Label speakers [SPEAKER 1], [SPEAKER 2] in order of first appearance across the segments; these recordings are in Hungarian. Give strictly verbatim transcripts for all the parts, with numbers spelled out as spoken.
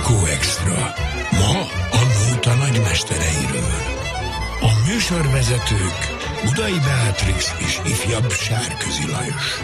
[SPEAKER 1] Dankó Extra. Ma a nóta nagymestereiről. A műsorvezetők Budai Beatrix és ifjabb Sárközi Lajos.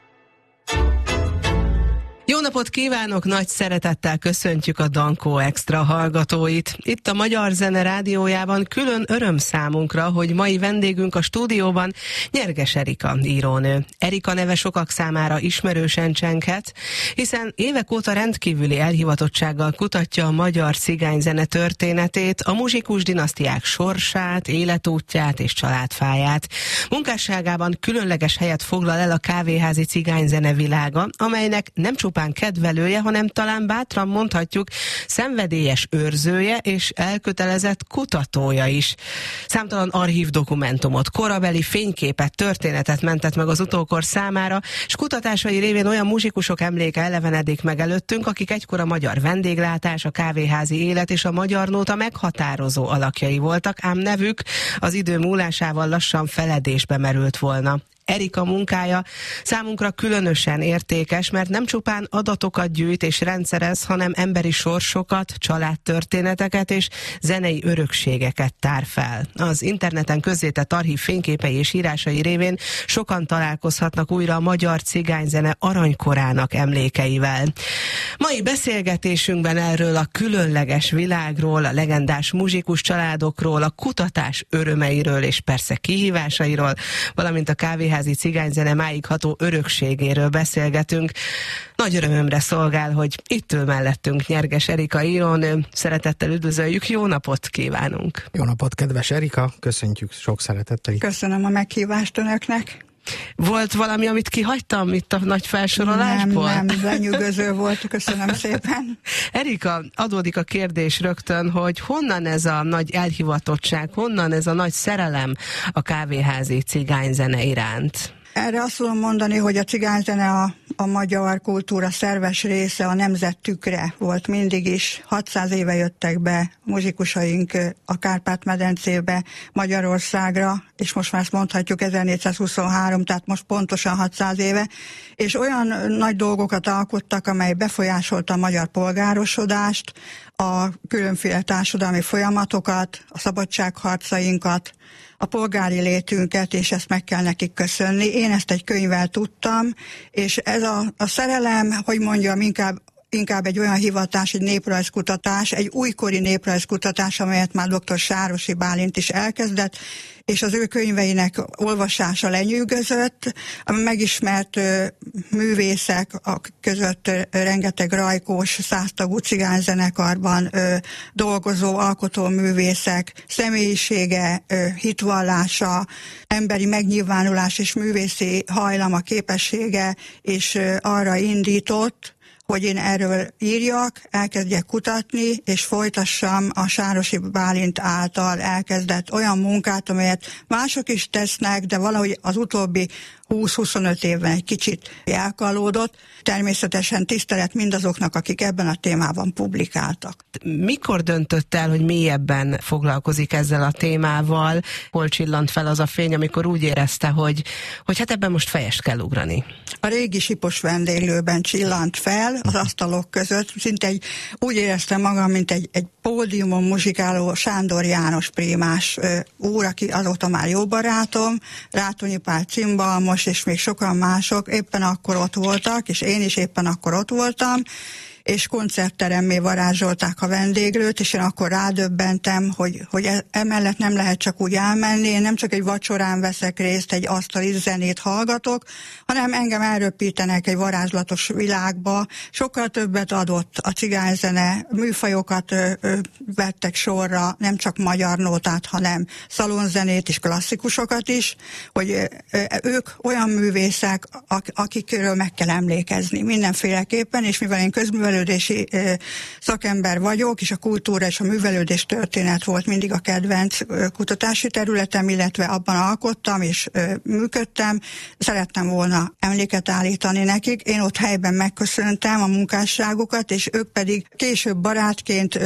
[SPEAKER 2] Jó napot kívánok, nagy szeretettel köszöntjük a Dankó Extra hallgatóit. Itt a Magyar Zene Rádiójában külön öröm számunkra, hogy mai vendégünk a stúdióban Nyerges Erika írónő. Erika neve sokak számára ismerősen csenghet, hiszen évek óta rendkívüli elhivatottsággal kutatja a magyar cigányzene történetét, a muzsikus dinasztiák sorsát, életútját és családfáját. Munkásságában különleges helyet foglal el a kávéházi cigányzene világa, amelynek nem csupán kedvelője, hanem talán bátran mondhatjuk szenvedélyes őrzője és elkötelezett kutatója is. Számtalan archív dokumentumot, korabeli fényképet, történetet mentett meg az utókor számára, és kutatásai révén olyan muzsikusok emléke elevenedik meg előttünk, akik egykor a magyar vendéglátás, a kávéházi élet és a magyar nóta meghatározó alakjai voltak, ám nevük az idő múlásával lassan feledésbe merült volna. Erika munkája számunkra különösen értékes, mert nem csupán adatokat gyűjt és rendszerez, hanem emberi sorsokat, családtörténeteket és zenei örökségeket tár fel. Az interneten közzétett archív fényképei és írásai révén sokan találkozhatnak újra a magyar cigányzene aranykorának emlékeivel. Mai beszélgetésünkben erről a különleges világról, a legendás muzsikus családokról, a kutatás örömeiről és persze kihívásairól, valamint a kávéház cigányzene máig ható örökségéről beszélgetünk. Nagy örömömre szolgál, hogy itt ül mellettünk Nyerges Erika írónő. Szeretettel üdvözöljük, jó napot kívánunk!
[SPEAKER 3] Jó napot, kedves Erika, köszöntjük sok szeretettel.
[SPEAKER 4] Köszönöm a meghívást önöknek.
[SPEAKER 2] Volt valami, amit kihagytam itt a nagy felsorolásból?
[SPEAKER 4] Nem, nem, lenyűgöző volt, köszönöm szépen.
[SPEAKER 2] Erika, adódik a kérdés rögtön, hogy honnan ez a nagy elhivatottság, honnan ez a nagy szerelem a kávéházi cigányzene iránt?
[SPEAKER 4] Erre azt tudom mondani, hogy a cigányzene a, a magyar kultúra szerves része, a nemzet tükre volt mindig is. hatszáz éve jöttek be muzsikusaink a Kárpát-medencébe, Magyarországra, és most már ezt mondhatjuk ezernégyszázhuszonhárom, tehát most pontosan hatszáz éve, és olyan nagy dolgokat alkottak, amely befolyásolta a magyar polgárosodást, a különféle társadalmi folyamatokat, a szabadságharcainkat, a polgári létünket, és ezt meg kell nekik köszönni. Én ezt egy könyvvel tudtam, és ez a, a szerelem, hogy mondjam, inkább inkább egy olyan hivatás, egy néprajzkutatás, egy újkori néprajzkutatás, amelyet már dr. Sárosi Bálint is elkezdett, és az ő könyveinek olvasása lenyűgözött, a megismert ö, művészek a között ö, rengeteg rajkós, száztagú cigányzenekarban ö, dolgozó alkotóművészek személyisége, ö, hitvallása, emberi megnyilvánulás és művészi hajlama, képessége, és ö, arra indított, hogy én erről írjak, elkezdjek kutatni, és folytassam a Sárosi Bálint által elkezdett olyan munkát, amelyet mások is tesznek, de valahogy az utóbbi húsz-huszonöt évben egy kicsit elkalódott. Természetesen tisztelet mindazoknak, akik ebben a témában publikáltak.
[SPEAKER 2] Mikor döntött el, hogy mélyebben foglalkozik ezzel a témával? Hol csillant fel az a fény, amikor úgy érezte, hogy, hogy hát ebben most fejest kell ugrani?
[SPEAKER 4] A régi Sipos vendéglőben csillant fel, az asztalok között. Szinte egy, úgy éreztem magam, mint egy, egy pódiumon muzsikáló Sándor János prímás úr, aki azóta már jó barátom, Rátonyi Pál cimbalmos, és még sokan mások éppen akkor ott voltak, és én is éppen akkor ott voltam, és koncertteremmé varázsolták a vendéglőt, és én akkor rádöbbentem, hogy, hogy emellett nem lehet csak úgy elmenni, én nem csak egy vacsorán veszek részt, egy asztali zenét hallgatok, hanem engem elröpítenek egy varázslatos világba. Sokkal többet adott a cigányzene, műfajokat ö, ö, vettek sorra, nem csak magyar nótát, hanem szalonzenét és klasszikusokat is, hogy ö, ö, ők olyan művészek, akikről meg kell emlékezni mindenféleképpen, és mivel én közművelő művelődési szakember vagyok, és a kultúra és a művelődés történet volt mindig a kedvenc kutatási területem, illetve abban alkottam és működtem. Szerettem volna emléket állítani nekik. Én ott helyben megköszöntem a munkásságukat, és ők pedig később barátként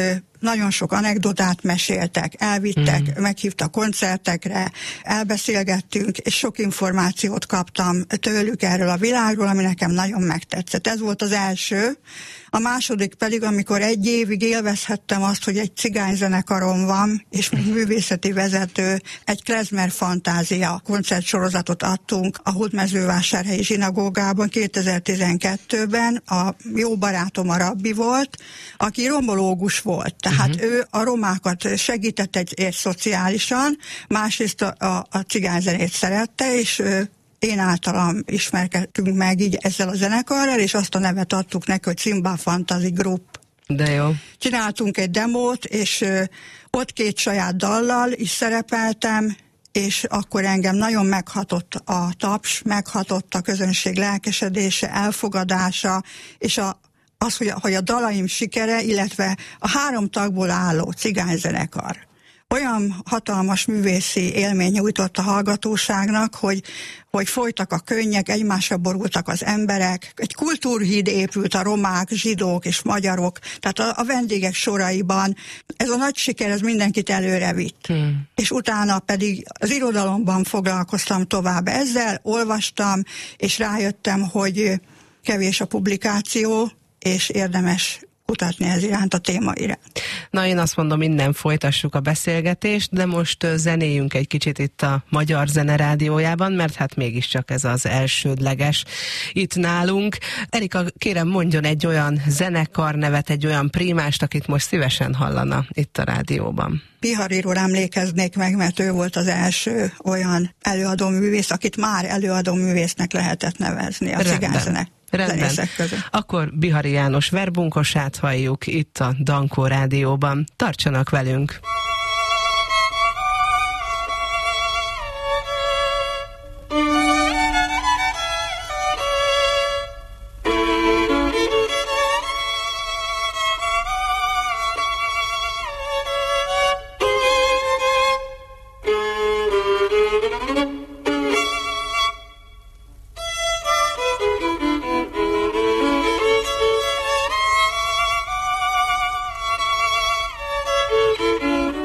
[SPEAKER 4] nagyon sok anekdotát meséltek, elvittek, mm. meghívtak koncertekre, elbeszélgettünk, és sok információt kaptam tőlük erről a világról, ami nekem nagyon megtetszett. Ez volt az első. A második pedig, amikor egy évig élvezhettem azt, hogy egy cigányzenekarom van, és mint művészeti vezető egy klezmer fantázia koncertsorozatot adtunk a Hódmezővásárhelyi zsinagógában kétezer-tizenkettőben. A jó barátom a rabbi volt, aki rombológus volt, tehát uh-huh. ő a romákat segített egy, egy szociálisan, másrészt a, a, a cigányzenét szerette, és én általam ismerkedtünk meg így ezzel a zenekarral, és azt a nevet adtuk neki, hogy Cymbal Fantasy Group.
[SPEAKER 2] De jó.
[SPEAKER 4] Csináltunk egy demót, és ö, ott két saját dallal is szerepeltem, és akkor engem nagyon meghatott a taps, meghatott a közönség lelkesedése, elfogadása, és a, az, hogy a, hogy a dalaim sikere, illetve a három tagból álló cigányzenekar olyan hatalmas művészi élmény nyújtott a hallgatóságnak, hogy, hogy folytak a könnyek, egymásra borultak az emberek, egy kultúrhíd épült a romák, zsidók és magyarok, tehát a, a vendégek soraiban. Ez a nagy siker, ez mindenkit előre vitt. Hmm. És utána pedig az irodalomban foglalkoztam tovább ezzel, olvastam, és rájöttem, hogy kevés a publikáció, és érdemes kutatni ez iránt, a téma iránt.
[SPEAKER 2] Na, én azt mondom, innen folytassuk a beszélgetést, de most zenéljünk egy kicsit itt a Magyar Zene Rádiójában, mert hát mégiscsak ez az elsődleges itt nálunk. Erika, kérem, mondjon egy olyan zenekar nevet, egy olyan primást, akit most szívesen hallana itt a rádióban.
[SPEAKER 4] Bihariról emlékeznék meg, mert ő volt az első olyan előadóművész, akit már előadóművésznek lehetett nevezni a cigányzenek.
[SPEAKER 2] Rendben. Akkor Bihari János verbunkosát halljuk itt a Dankó Rádióban. Tartsanak velünk!
[SPEAKER 5] Thank you.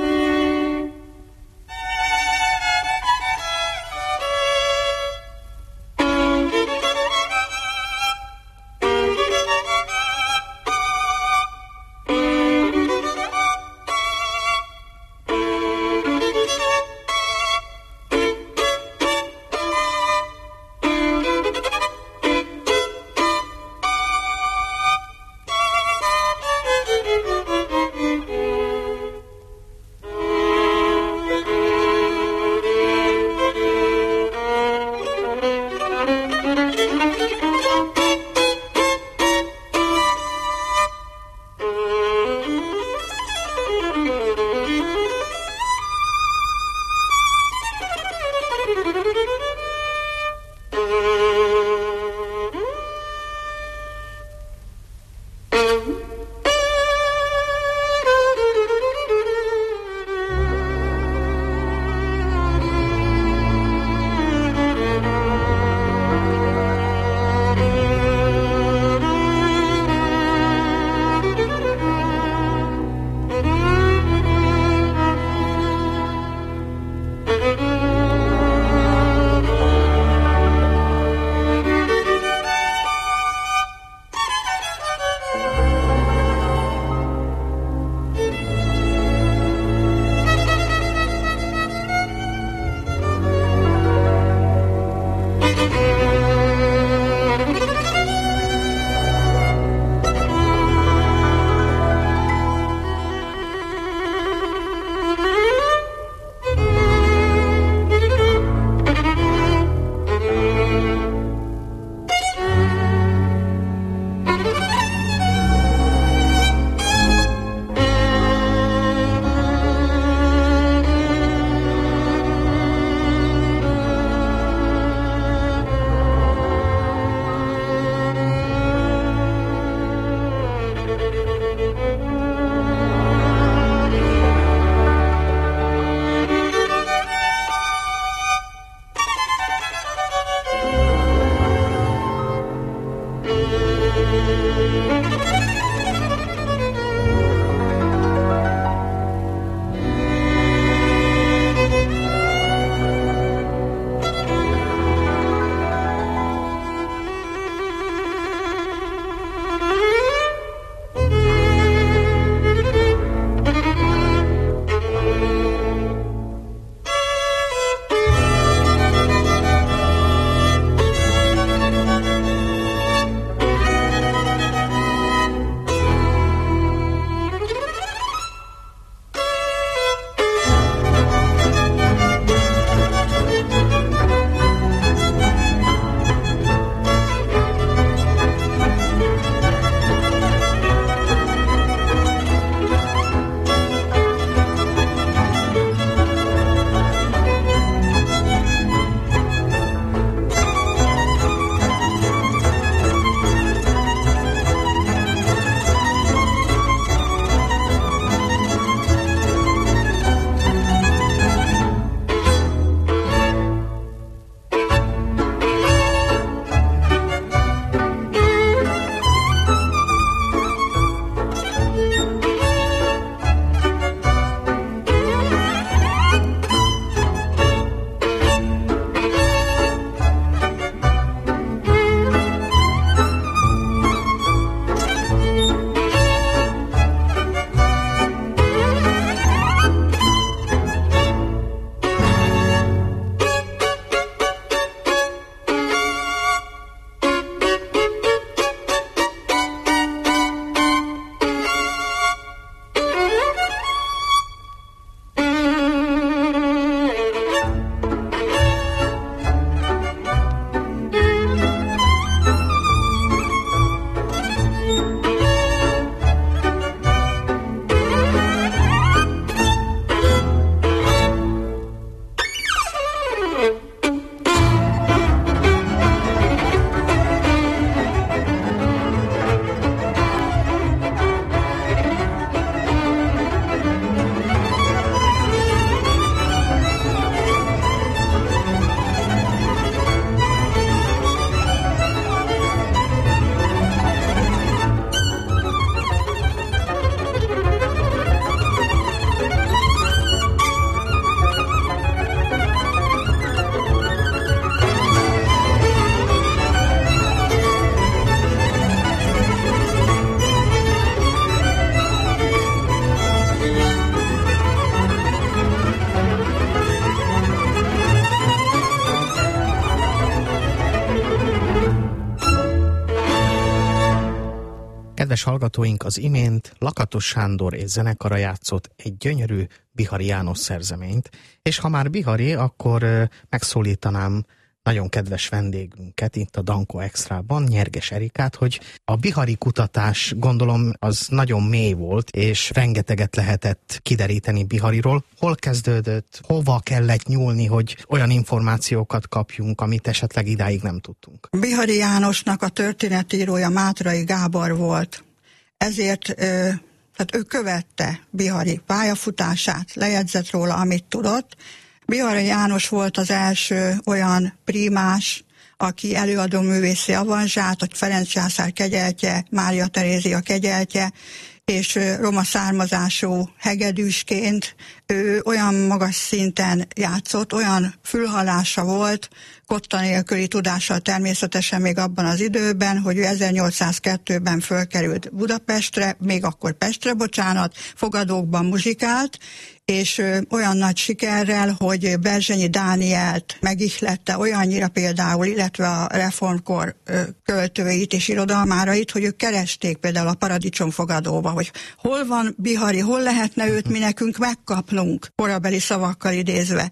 [SPEAKER 3] Kedves hallgatóink, az imént Lakatos Sándor és zenekara játszott egy gyönyörű Bihari János szerzeményt, és ha már Bihari, akkor megszólítanám nagyon kedves vendégünket itt a Dankó Extrában, Nyerges Erikát, hogy a bihari kutatás, gondolom, az nagyon mély volt, és rengeteget lehetett kideríteni Bihariról. Hol kezdődött, hova kellett nyúlni, hogy olyan információkat kapjunk, amit esetleg idáig nem tudtunk?
[SPEAKER 4] Bihari Jánosnak a történetírója Mátrai Gábor volt, ezért ö, tehát ő követte Bihari pályafutását, lejegyzett róla, amit tudott. Bihari János volt az első olyan prímás, aki előadó művészi avanzsát, a Ferenc császár kegyeltje, Mária Terézia kegyeltje, és roma származású hegedűsként ő olyan magas szinten játszott, olyan fülhallása volt, kotta nélküli tudással természetesen még abban az időben, hogy ő ezernyolcszázkettőben fölkerült Budapestre, még akkor Pestre, bocsánat, fogadókban muzsikált, és olyan nagy sikerrel, hogy Berzsenyi Dánielt megihlette olyannyira például, illetve a reformkor költőit és irodalmárait, hogy ők keresték például a Paradicsom fogadóba, hogy hol van Bihari, hol lehetne őt mi nekünk megkapnunk, korabeli szavakkal idézve.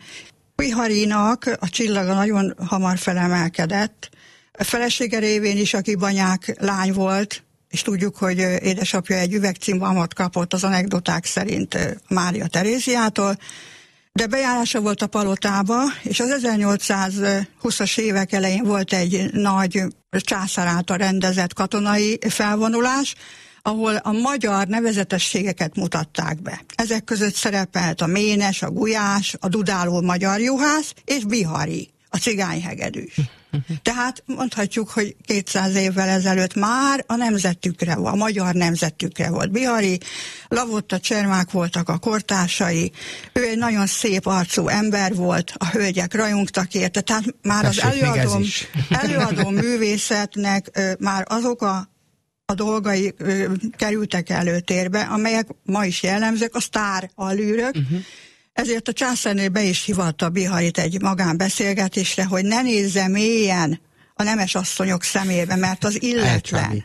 [SPEAKER 4] Biharinak a csillaga nagyon hamar felemelkedett, a felesége révén is, aki banyák lány volt, és tudjuk, hogy édesapja egy üvegcímbalmot kapott az anekdoták szerint Mária Teréziától, de bejárása volt a palotába, és az ezernyolcszázhúszas évek elején volt egy nagy császár által rendezett katonai felvonulás, ahol a magyar nevezetességeket mutatták be. Ezek között szerepelt a Ménes, a Gulyás, a dudáló magyar juhász és Bihari, a cigányhegedűs. Tehát mondhatjuk, hogy kétszáz évvel ezelőtt már a nemzetükre volt, a magyar nemzetükre volt Bihari, Lavotta Csermák voltak a kortársai, ő egy nagyon szép arcú ember volt, a hölgyek rajongtak érte, tehát már Tessék, az előadó, előadó művészetnek ö, már azok a a dolgai ö, kerültek előtérbe, amelyek ma is jellemzők, a sztár allűrök, uh-huh. Ezért a császárné be is hivatta Biharit egy magánbeszélgetésre, hogy ne nézze mélyen a nemes asszonyok szemébe, mert az illetlen.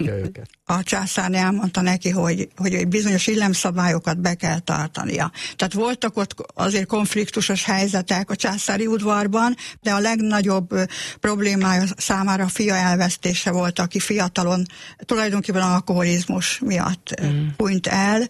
[SPEAKER 4] A császárné elmondta neki, hogy, hogy bizonyos illemszabályokat be kell tartania. Tehát voltak ott azért konfliktusos helyzetek a császári udvarban, de a legnagyobb problémája számára a fia elvesztése volt, aki fiatalon tulajdonképpen alkoholizmus miatt mm. hunyt el,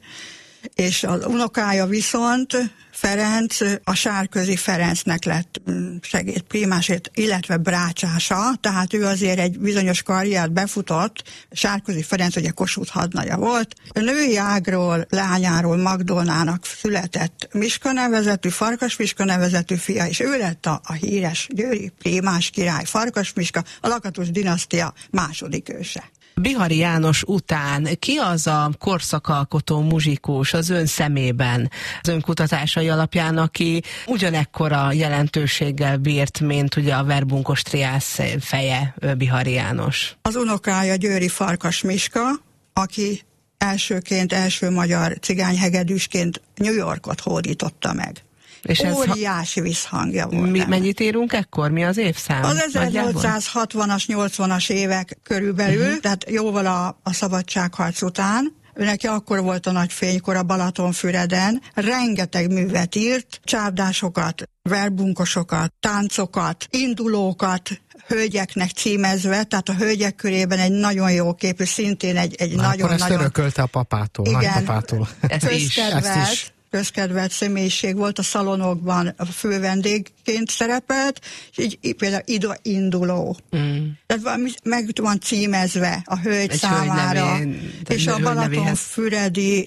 [SPEAKER 4] és az unokája viszont, Ferenc, a Sárközi Ferencnek lett segédprímásért, illetve brácsása, tehát ő azért egy bizonyos karriert befutott. Sárközi Ferenc ugye Kossuth hadnagya volt. A női ágról, lányáról Magdolnának született Miska nevezetű, Farkas Miska nevezetű fia, és ő lett a, a híres győri prímás király, Farkas Miska, a Lakatos dinasztia második őse.
[SPEAKER 2] Bihari János után ki az a korszakalkotó muzsikus az ön szemében, az ön kutatásai alapján, aki ugyanekkora jelentőséggel bírt, mint ugye a verbunkos triász feje, Bihari János? Az
[SPEAKER 4] unokája Győri Farkas Miska, aki elsőként, első magyar cigányhegedűsként New Yorkot hódította meg. És óriási visszhangja volt.
[SPEAKER 2] Mi, mennyit írunk ekkor? Mi az évszám?
[SPEAKER 4] Az ezernyolcszázhatvanas, nyolcvanas évek körülbelül, uh-huh. tehát jóval a, a szabadságharc után. Őneki akkor volt a nagy fénykor a Balatonfüreden. Rengeteg művet írt, csárdásokat, verbunkosokat, táncokat, indulókat, hölgyeknek címezve, tehát a hölgyek körében egy nagyon jó képű, szintén egy, egy nagyon-nagyon...
[SPEAKER 3] Akkor ezt nagyon, örökölte a papától,
[SPEAKER 4] igen,
[SPEAKER 3] nagypapától.
[SPEAKER 2] Ezt is.
[SPEAKER 4] Ezt is. Közkedvelt személyiség volt, a szalonokban a fő vendégként szerepelt, és így, így például Ida induló. Mm. Tehát valami meg van címezve a hölgy egy számára, hölgy és a Balatonfüredi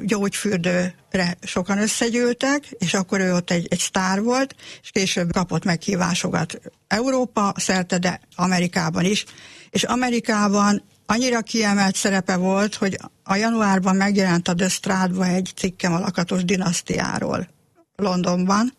[SPEAKER 4] gyógyfürdőre sokan összegyűltek, és akkor ő ott egy, egy sztár volt, és később kapott meghívásokat Európa szerte, de Amerikában is. És Amerikában annyira kiemelt szerepe volt, hogy a januárban megjelent a The Strádba egy cikkem a Lakatos dinasztiáról Londonban,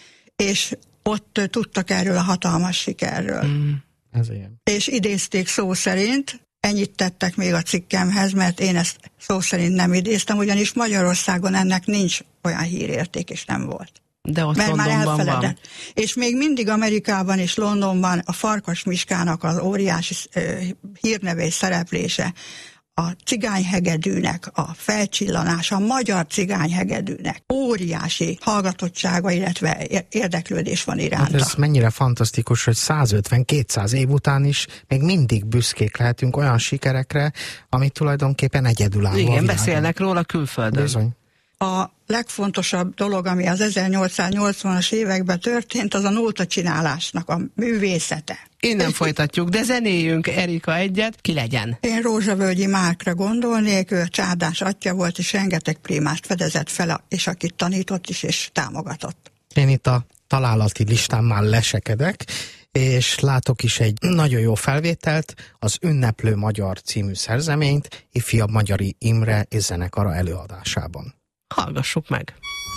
[SPEAKER 4] és ott tudtak erről a hatalmas sikerről. Mm,
[SPEAKER 3] ez ilyen.
[SPEAKER 4] És idézték szó szerint, ennyit tettek még a cikkemhez, mert én ezt szó szerint nem idéztem, ugyanis Magyarországon ennek nincs olyan hírérték, és nem volt.
[SPEAKER 2] De ott
[SPEAKER 4] mert már elfeledett.
[SPEAKER 2] Van.
[SPEAKER 4] És még mindig Amerikában és Londonban a Farkas Miskának az óriási uh, hírneve és szereplése, a cigányhegedűnek a felcsillanása, a magyar cigányhegedűnek óriási hallgatottsága, illetve érdeklődés van iránta.
[SPEAKER 3] Hát ez mennyire fantasztikus, hogy százötven-kétszáz év után is még mindig büszkék lehetünk olyan sikerekre, amit tulajdonképpen egyedülálló.
[SPEAKER 2] Igen, beszélnek róla külföldön.
[SPEAKER 3] Bizony.
[SPEAKER 4] A legfontosabb dolog, ami az ezernyolcszáznyolcvanas években történt, az a nótacsinálásnak a művészete.
[SPEAKER 2] Innen folytatjuk, de zenéljünk, Erika, egyet, ki legyen?
[SPEAKER 4] Én Rózsavölgyi Márkra gondolnék, ő csárdás atya volt, és rengeteg primást fedezett fel, és akit tanított is, és támogatott.
[SPEAKER 3] Én itt a találati listán már lesekedek, és látok is egy nagyon jó felvételt, az Ünneplő Magyar című szerzeményt ifjabb Magyari Imre és zenekara előadásában.
[SPEAKER 2] Hallgassuk meg!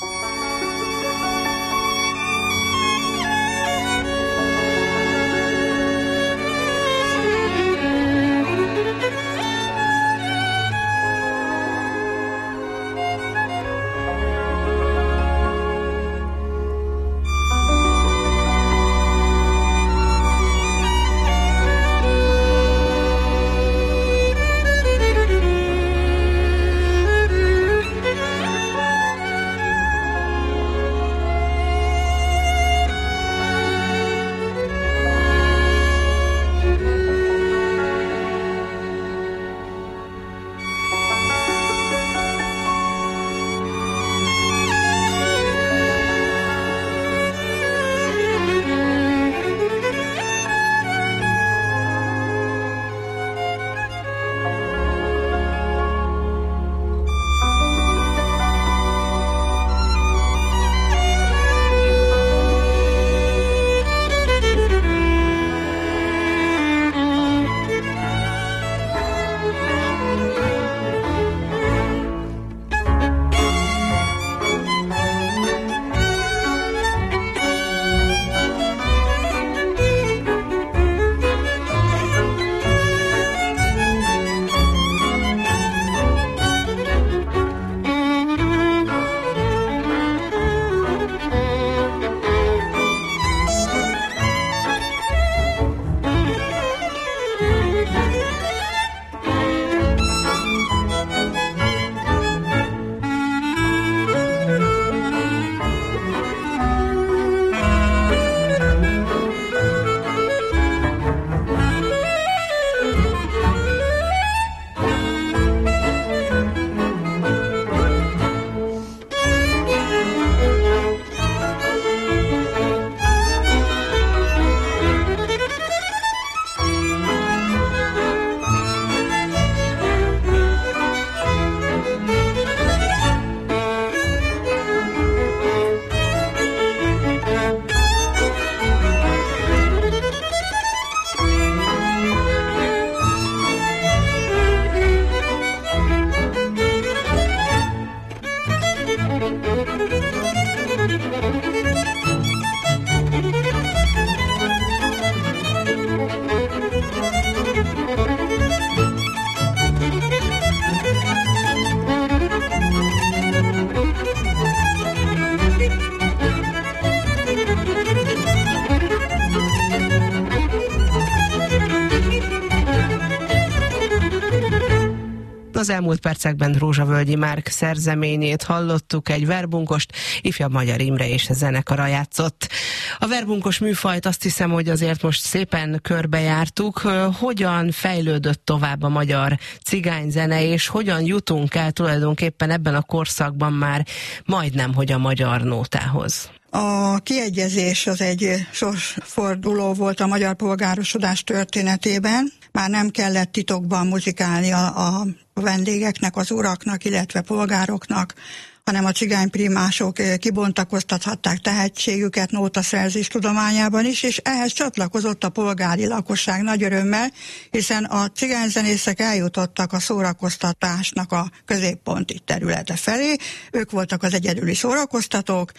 [SPEAKER 2] Az elmúlt percekben Rózsavölgyi Márk szerzeményét hallottuk, egy verbunkost ifjabb Magyar Imre és a zenekara játszott. A verbunkos műfajt azt hiszem, hogy azért most szépen körbejártuk. Hogyan fejlődött tovább a magyar cigányzene, és hogyan jutunk el tulajdonképpen ebben a korszakban már majdnem, hogy a magyar nótához?
[SPEAKER 4] A kiegyezés az egy sorsforduló volt a magyar polgárosodás történetében. Már nem kellett titokban muzikálni a, a vendégeknek, az uraknak, illetve polgároknak, hanem a cigányprímások kibontakoztathatták tehetségüket nótaszerzés tudományában is, és ehhez csatlakozott a polgári lakosság nagy örömmel, hiszen a cigányzenészek eljutottak a szórakoztatásnak a középponti területe felé. Ők voltak az egyedüli szórakoztatók,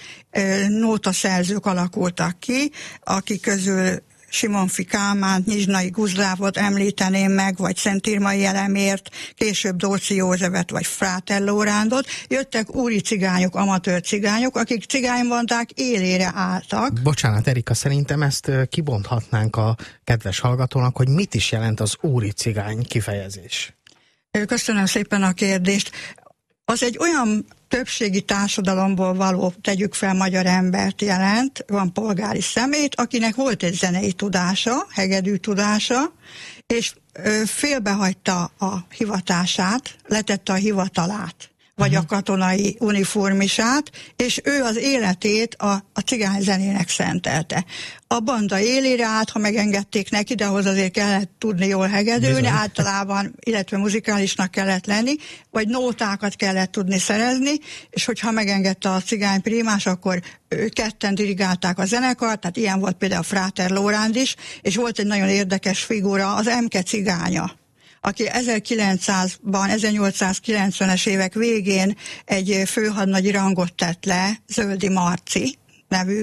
[SPEAKER 4] nótaszerzők alakultak ki, akik közül Simonfi Kálmánt, Nyizsnai Guzlávot említeném meg, vagy Szentírmai Elemért, később Dóczy Józsefet, vagy Frátelló Rándot. Jöttek úri cigányok, amatőr cigányok, akik cigánybandák élére álltak.
[SPEAKER 3] Bocsánat, Erika, szerintem ezt kibonthatnánk a kedves hallgatónak, hogy mit is jelent az úri cigány kifejezés.
[SPEAKER 4] Köszönöm szépen a kérdést. Az egy olyan többségi társadalomból való, tegyük fel, magyar embert jelent, van polgári személy, akinek volt egy zenei tudása, hegedű tudása, és félbehagyta a hivatását, letette a hivatalát, vagy a katonai uniformisát, és ő az életét a, a cigányzenének szentelte. A banda élére állt, ha megengedték neki, de ahhoz azért kellett tudni jól hegedülni, Bizony. általában, illetve muzikálisnak kellett lenni, vagy nótákat kellett tudni szerezni, és hogyha megengedte a cigány primás, akkor ketten dirigálták a zenekart, tehát ilyen volt például a Fráter Lóránd is, és volt egy nagyon érdekes figura, az Emke cigánya, aki ezerkilencszázban, ezernyolcszázkilencvenes évek végén egy főhadnagyi rangot tett le, Zöldi Marci nevű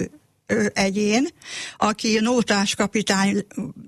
[SPEAKER 4] egyén, aki nótás kapitány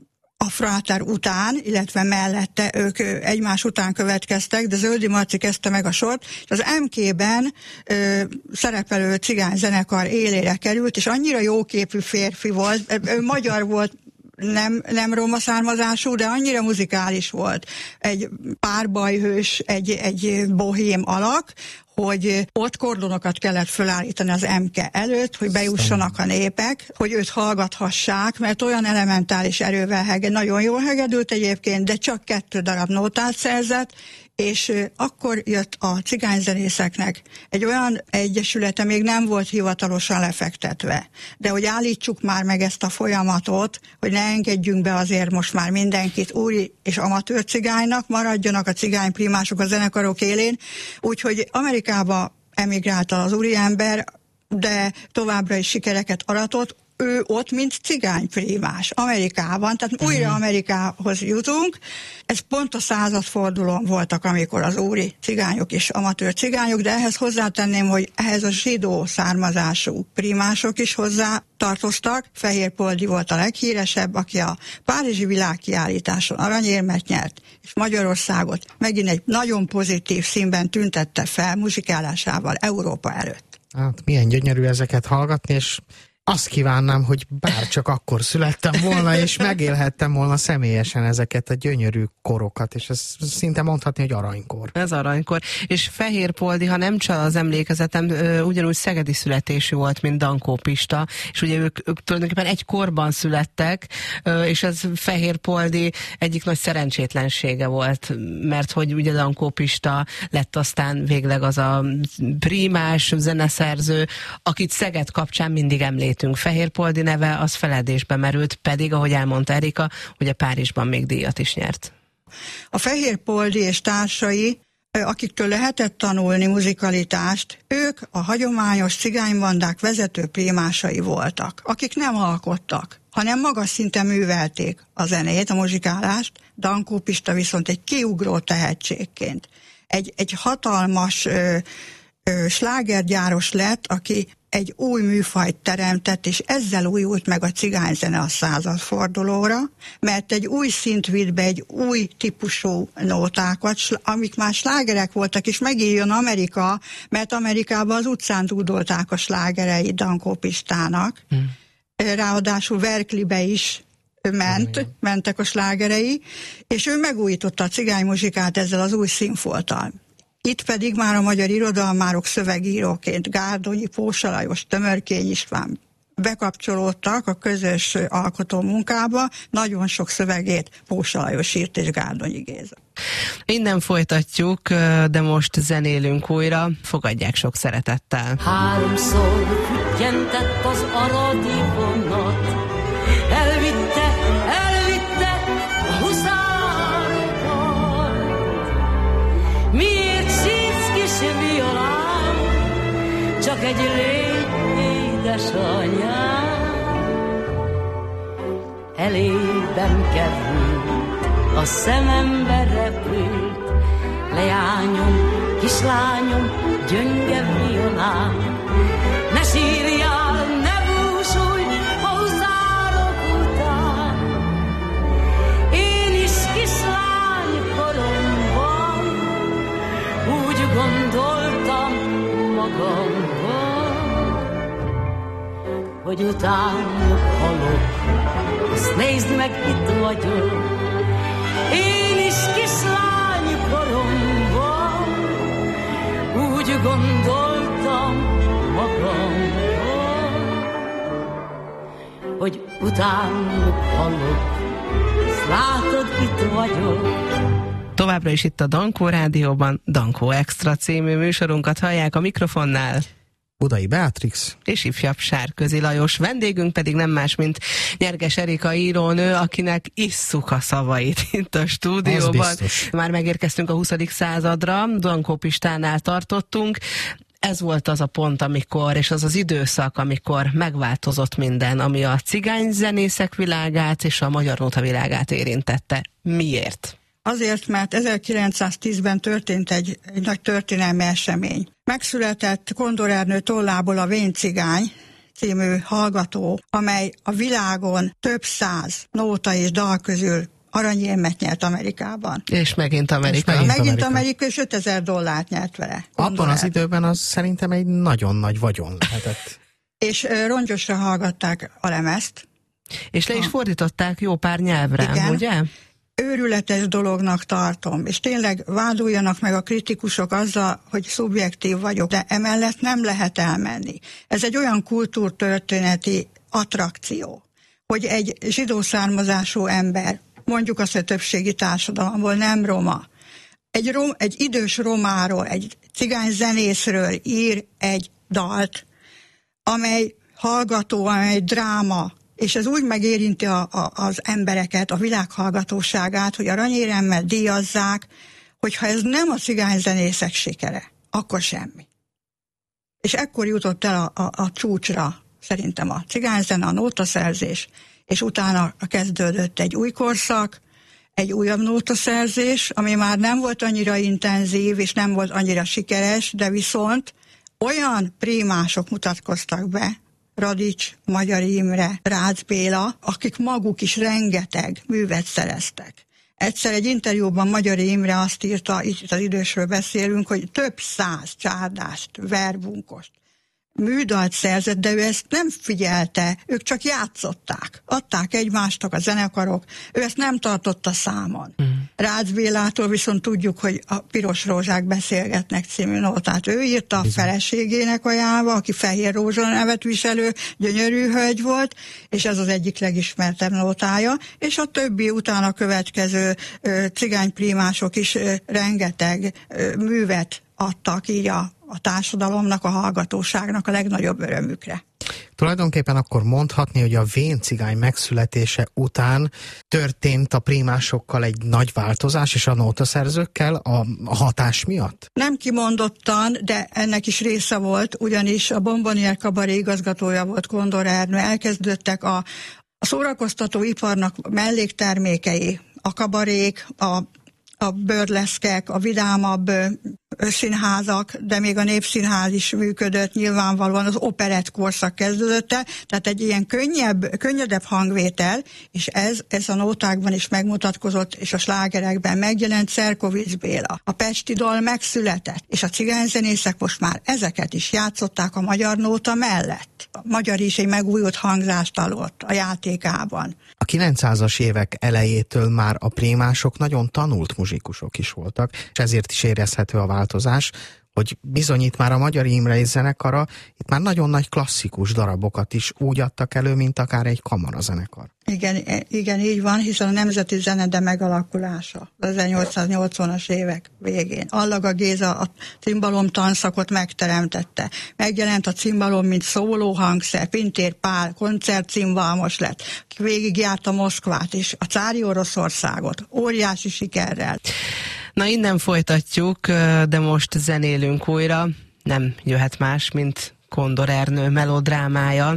[SPEAKER 4] a Fráter után, illetve mellette ők egymás után következtek, de Zöldi Marci kezdte meg a sort, és az em ké-ben ö, szerepelő cigány zenekar élére került, és annyira jóképű férfi volt, ő magyar volt, nem, nem roma származású, de annyira muzikális volt. Egy párbajhős, egy, egy bohém alak, hogy ott kordonokat kellett fölállítani az em ké előtt, hogy bejussanak a népek, hogy őt hallgathassák, mert olyan elementális erővel heged, nagyon jól hegedült egyébként, de csak kettő darab nótát szerzett, és akkor jött a cigányzenészeknek egy olyan egyesülete, még nem volt hivatalosan lefektetve. De hogy állítsuk már meg ezt a folyamatot, hogy ne engedjünk be azért most már mindenkit úri és amatőr cigánynak, maradjanak a cigányprimások a zenekarok élén. Úgyhogy Amerikába emigrált az úriember, de továbbra is sikereket aratott, ő ott, mint cigányprimás Amerikában, tehát újra Amerikához jutunk. Ez pont a századfordulón voltak, amikor az úri cigányok és amatőr cigányok, de ehhez hozzátenném, hogy ehhez a zsidó származású primások is hozzá tartoztak. Fehér Poldi volt a leghíresebb, aki a Párizsi világkiállításon aranyérmet nyert, és Magyarországot megint egy nagyon pozitív színben tüntette fel muzsikálásával Európa előtt.
[SPEAKER 3] Hát milyen gyönyörű ezeket hallgatni, és azt kívánnám, hogy bárcsak akkor születtem volna, és megélhettem volna személyesen ezeket a gyönyörű korokat, és ez szinte mondhatni, hogy aranykor.
[SPEAKER 2] Ez aranykor. És Fehér Poldi, ha nem csal az emlékezetem, ugyanúgy szegedi születésű volt, mint Dankó Pista, és ugye ők, ők tulajdonképpen egy korban születtek, és ez Fehér Poldi egyik nagy szerencsétlensége volt, mert hogy ugye Dankó Pista lett aztán végleg az a primás zeneszerző, akit Szeged kapcsán mindig említ. Fehér Poldi neve az feledésbe merült, pedig, ahogy elmondta Erika, hogy a Párizsban még díjat is nyert.
[SPEAKER 4] A Fehér Poldi és társai, akiktől lehetett tanulni muzikalitást, ők a hagyományos cigánybandák vezető primásai voltak, akik nem alkottak, hanem magas szinten művelték a zenét, a muzsikálást. Dankó Pista viszont egy kiugró tehetségként. Egy, egy hatalmas ö, ö, slágergyáros lett, aki egy új műfajt teremtett, és ezzel újult meg a cigányzene a századfordulóra, mert egy új szint vitt be, egy új típusú nótákat, amik már slágerek voltak, és megírjon Amerika, mert Amerikában az utcán dúdolták a slágerei Dankó Pistának. Hmm. Ráadásul Berkeleybe is ment, hmm. mentek a slágerei, és ő megújította a cigánymuzsikát ezzel az új színfolttal. Itt pedig már a magyar irodalmárok szövegíróként Gárdonyi, Pósa Lajos, Tömörkény István bekapcsolódtak a közös alkotó munkába, nagyon sok szövegét Pósa Lajos írt és Gárdonyi Géza.
[SPEAKER 2] Innen folytatjuk, de most zenélünk újra, fogadják sok szeretettel.
[SPEAKER 5] Háromszor füttyentett az aradi vonat, elvitte, elvitte a huszárokat. Miért szívsz kis violám, csak egy légy édesanyám? Elében került, a szemembe repült, leányom, kislányom, gyönge violám. Ne sírjál, ne búsulj a huzárok után, én is kislány koromban úgy gondoltam magamban, hogy utánuk halok, azt nézd meg, itt vagyok. Én is kislány koromban, úgy gondoltam magamban, hogy utánuk halok, s látod, itt vagyok.
[SPEAKER 2] Továbbra is itt a Dankó Rádióban, Dankó Extra című műsorunkat hallják, a mikrofonnál
[SPEAKER 3] Budai Beatrix
[SPEAKER 2] és ifjabb Sárközi Lajos. Vendégünk pedig nem más, mint Nyerges Erika írónő, akinek isszuk a szavait itt a stúdióban. Már megérkeztünk a huszadik századra, Dankó Pistánál tartottunk. Ez volt az a pont, amikor, és az az időszak, amikor megváltozott minden, ami a cigányzenészek világát és a magyar nóta világát érintette. Miért?
[SPEAKER 4] Azért, mert ezerkilencszáztízben történt egy, egy nagy történelmi esemény. Megszületett Kondor Ernő tollából a Vén cigány című hallgató, amely a világon több száz nóta és dal közül aranyérmet nyert Amerikában.
[SPEAKER 2] És megint Amerika.
[SPEAKER 4] És megint, megint
[SPEAKER 3] Amerika.
[SPEAKER 4] Amerika, és ötezer dollárt nyert vele.
[SPEAKER 3] Abban az időben az szerintem egy nagyon nagy vagyon lehetett.
[SPEAKER 4] És rongyosra hallgatták a lemezt.
[SPEAKER 2] És le is
[SPEAKER 4] Ha.
[SPEAKER 2] fordították jó pár nyelvre,
[SPEAKER 4] Igen.
[SPEAKER 2] ugye?
[SPEAKER 4] Őrületes dolognak tartom, és tényleg vádoljanak meg a kritikusok azzal, hogy szubjektív vagyok, de emellett nem lehet elmenni. Ez egy olyan kultúrtörténeti attrakció, hogy egy zsidó származású ember, mondjuk azt, hogy többségi társadalomból, nem roma, egy, rom, egy idős romáról, egy cigány zenészről ír egy dalt, amely hallgató, amely dráma, és ez úgy megérinti a, a, az embereket, a világhallgatóságát, hogy aranyéremmel díjazzák, hogyha ez nem a cigányzenészek sikere, akkor semmi. És ekkor jutott el a, a, a csúcsra szerintem a cigányzene, a nótaszerzés, és utána kezdődött egy új korszak, egy újabb nótaszerzés, ami már nem volt annyira intenzív, és nem volt annyira sikeres, de viszont olyan prímások mutatkoztak be, Radics, Magyar Imre, Rácz Béla, akik maguk is rengeteg művet szereztek. Egyszer egy interjúban Magyar Imre azt írta, itt az idősről beszélünk, hogy több száz csárdást, verbunkost, műdalt szerzett, de ő ezt nem figyelte, ők csak játszották. Adták egymástak a zenekarok, ő ezt nem tartotta számon. Mm. Rácz Bélától viszont tudjuk, hogy a Piros Rózsák beszélgetnek című nótát ő írta a feleségének ajánlva, aki Fehér Rózsa nevet viselő, gyönyörű hölgy volt, és ez az egyik legismertebb nótája, és a többi utána következő ö, cigányprímások is ö, rengeteg ö, művet adtak így a a társadalomnak, a hallgatóságnak a legnagyobb örömükre.
[SPEAKER 3] Tulajdonképpen akkor mondhatni, hogy a Vén cigány megszületése után történt a prímásokkal egy nagy változás, és a nótaszerzőkkel a, a hatás miatt?
[SPEAKER 4] Nem kimondottan, de ennek is része volt, ugyanis a Bombonier kabaré igazgatója volt Kondor Ernő, elkezdődtek a, a szórakoztató iparnak melléktermékei, a kabarék, a a bőrleszkek, a vidámabb színházak, de még a népszínház is működött, nyilvánvalóan az operett korszak kezdődött el, tehát egy ilyen könnyebb, könnyedebb hangvétel, és ez, ez a nótákban is megmutatkozott, és a slágerekben megjelent Szerkovics Béla. A pesti dal megszületett, és a cigányzenészek most már ezeket is játszották a magyar nóta mellett. A magyar is egy megújult hangzást adott a játékában.
[SPEAKER 3] A kilencszázas évek elejétől már a prímások nagyon tanult muzsikusok is voltak, és ezért is érezhető a változás, hogy bizonyít már a Magyar Imre és zenekara, itt már nagyon nagy klasszikus darabokat is úgy adtak elő, mint akár egy kamarazenekar.
[SPEAKER 4] Igen, igen, így van, hiszen a nemzeti zenede megalakulása az ezernyolcszáznyolcvanas évek végén. Allaga Géza a cimbalom tanszakot megteremtette. Megjelent a cimbalom, mint szólóhangszer, Pintér Pál koncertcimbalmos lett, aki végigjárta Moszkvát és a cári Oroszországot, óriási sikerrel.
[SPEAKER 2] Na, innen folytatjuk, de most zenélünk újra. Nem jöhet más, mint Kondor Ernő melodrámája.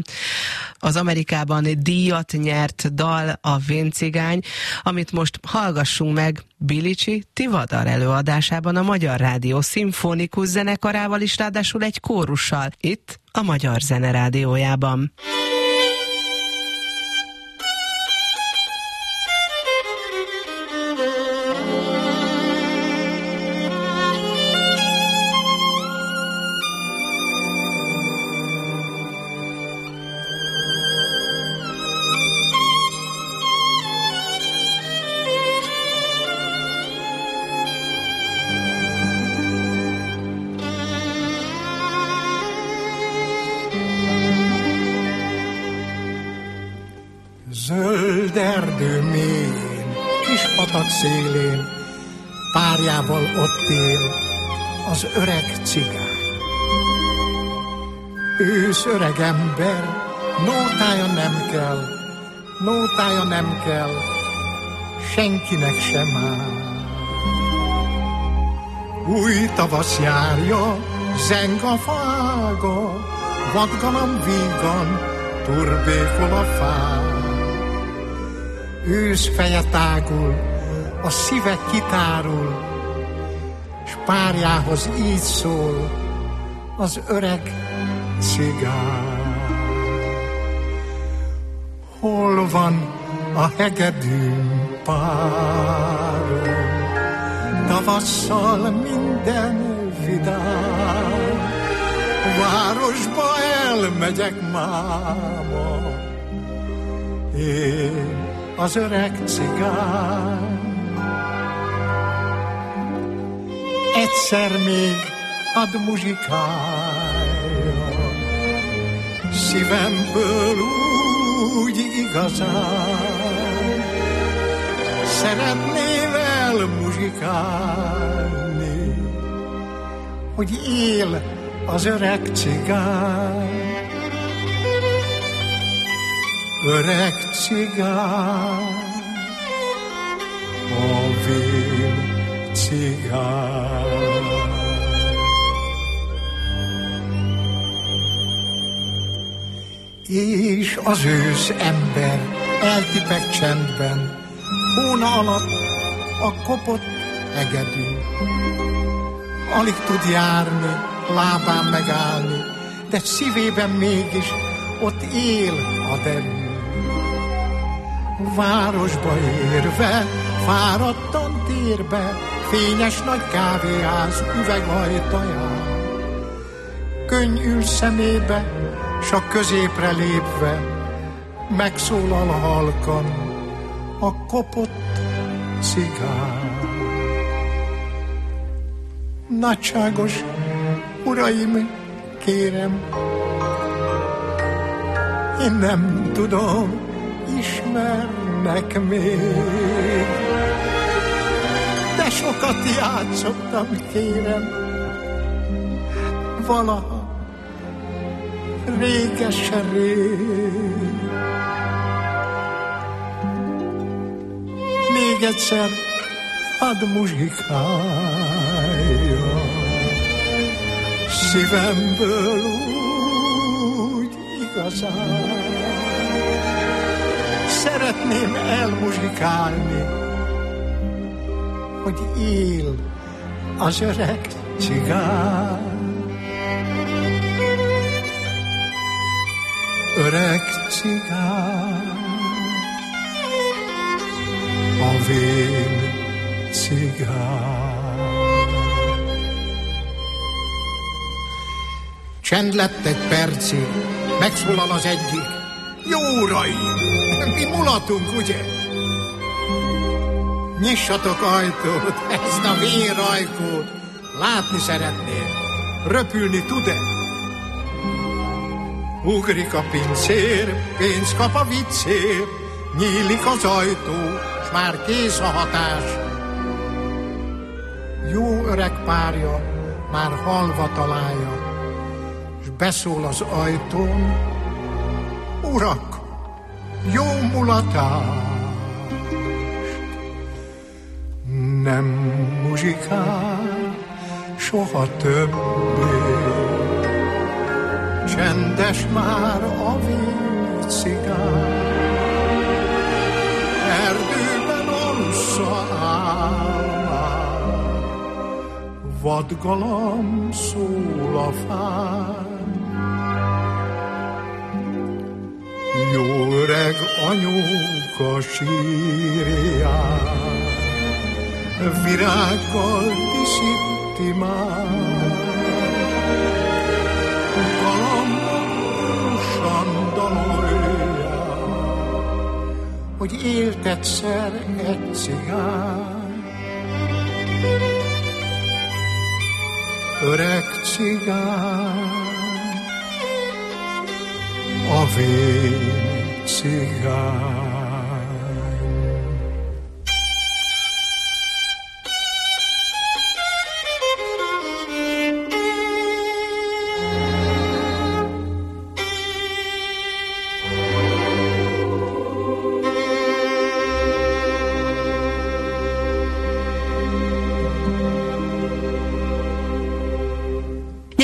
[SPEAKER 2] Az Amerikában díjat nyert dal a Vén cigány, amit most hallgassunk meg Bilicsi Tivadar előadásában a Magyar Rádió szimfonikus zenekarával is, ráadásul egy kórussal, itt a Magyar Zene Rádiójában.
[SPEAKER 6] zöld erdő mélyén, kis patak szélén, párjával ott él az öreg cigány. Ősz öreg ember, nótája nem kell, nótája nem kell, senkinek sem áll. Új tavasz járja, zeng a fága, vadgalam vígan, turbékol a fán. Ősz feje tágul, a szíve kitárul, s párjához így szól az öreg cigány. Hol van a hegedűm párom, tavasszal minden vidám, városba elmegyek máma, én az öreg cigány. Egyszer még hadd muzsikáljon, szívemből úgy igazán, szeretném elmuzsikálni, hogy él az öreg cigány. Öreg cigány, a vén cigány. És az ősz ember eltipeg csendben, hóna alatt a kopott hegedű. Alig tud járni, lábán megállni, de szívében mégis ott él a derű. Városba érve, fáradtan térbe, fényes nagy kávéház üvegajtaján. Könnyül szemébe, s a középre lépve, megszólal halkan a kopott cigány. Nagyságos uraim, kérem, én nem tudom, ismernek még, de sokat játszottam, kérem, valaha, régesen rég. Még egyszer hadd muzsikálja, szívemből úgy igazán. Szeretném elmuzsikálni, hogy él az öreg cigány. Öreg cigány, a vén cigány. Csend lett egy percig, megszólal az egyik. Jó uraim, mi mulatunk, ugye? Nyissatok ajtót, ezt a vérajkót, látni szeretném, röpülni tud-e? Ugrik a pincér, pénzt kap a viccér, nyílik az ajtó, s már kész a hatás. Jó öreg párja már halva találja, s beszól az ajtón, urak, jó mulatást. Nem muzsikál soha többé, csendes már a vén cigány. Erdőben alussza álmán, vadgalam szól a fán. Jó öreg anyóka sírján, virággal díszíti már. Galambosan dalolja, hogy élt egyszer egy cigány. Öreg cigány, a vén cigány.